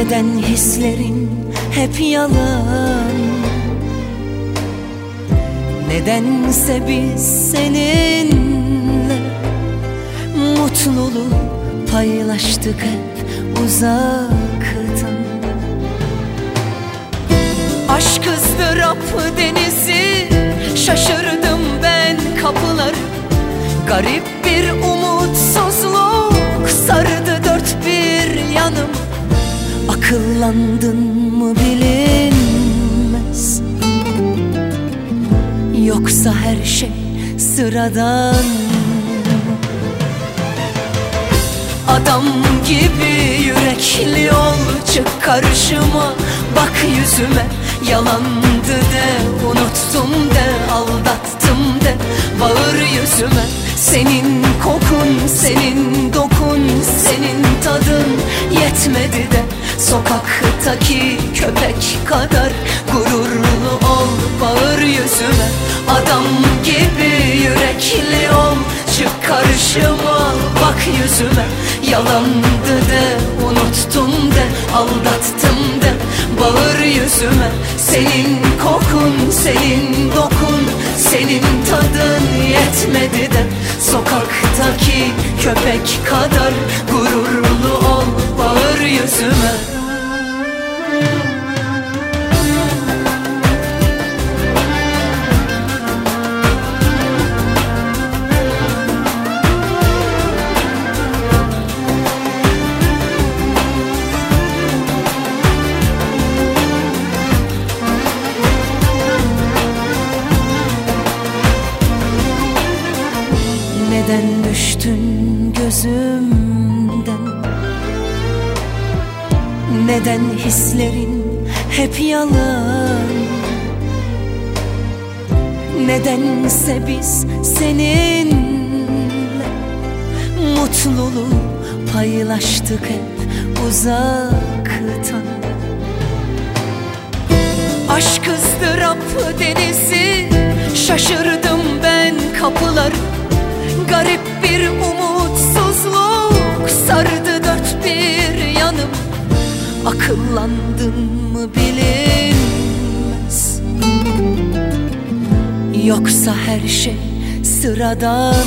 Neden hislerin hep yalan? Nedense biz seninle mutluluğu paylaştık hep uzaktan. Aşk ızdırap denizi, şaşırdım ben kapıları. Garip bir umutsuzluk sardı dört bir yanım. Akıllandın mı bilinmez, yoksa her şey sıradan. Adam gibi yürekli ol, çık karşıma, bak yüzüme. Yalandı de, unuttum de, aldattım de, bağır yüzüme. Senin kokun, senin dokun, senin tadın yetmedi de, sokaktaki köpek kadar gururlu ol, bağır yüzüme. Adam gibi yürekli ol, çık karşıma, bak yüzüme. Yalandı de, unuttum de, aldattım de, bağır yüzüme. Senin kokun, senin dokun, senin tadın yetmedi de, sokaktaki köpek kadar gururlu ol, bağır yüzüme. Neden düştün gözümden? Neden hislerin hep yalan? Nedense biz seninle mutluluğu paylaştık hep uzaktan. Aşk ızdırap denizi, şaşırdım ben kapıları. Garip bir umutsuzluk sardı dört bir yanım. Akıllandın mı bilinmez, yoksa her şey sıradan.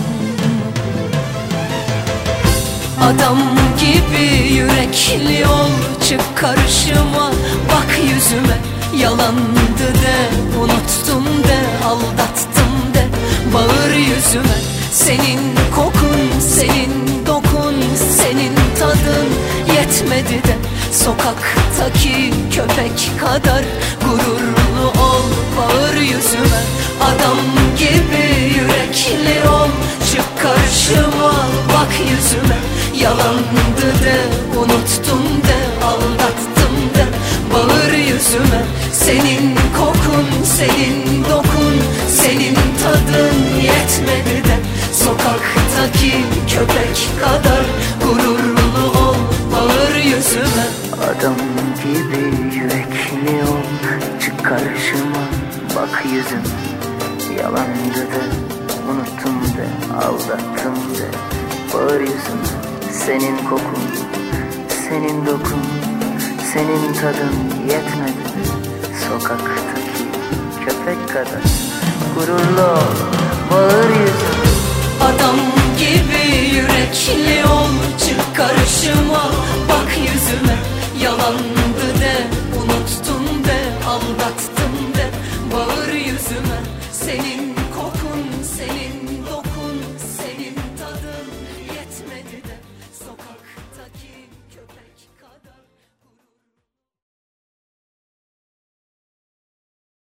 Adam gibi yürekli ol, çık karşıma, bak yüzüme. Yalandı de, unuttum de, aldattım de, bağır yüzüme. Senin kokun, senin dokun, senin tadın yetmedi de, sokaktaki köpek kadar gururlu ol, bağır yüzüme. Adam gibi yürekli ol, çık karşıma, bak yüzüme. Yalandı de, unuttum de, aldattım de, bağır yüzüme. Senin kokun, senin dokun, senin tadın yetmedi de, sokaktaki köpek kadar gururlu ol, bağır yüzüme. Adam gibi yürekli ol, çık karşıma, bak yüzüme. Yalandı de, unuttum de, aldattım de, bağır yüzüme. Senin kokun, senin dokun, senin tadın yetmedi de, sokaktaki köpek kadar gururlu ol, bağır yüzüme. Adam gibi yürekli ol, çık karşıma, bak yüzüme. Yalandı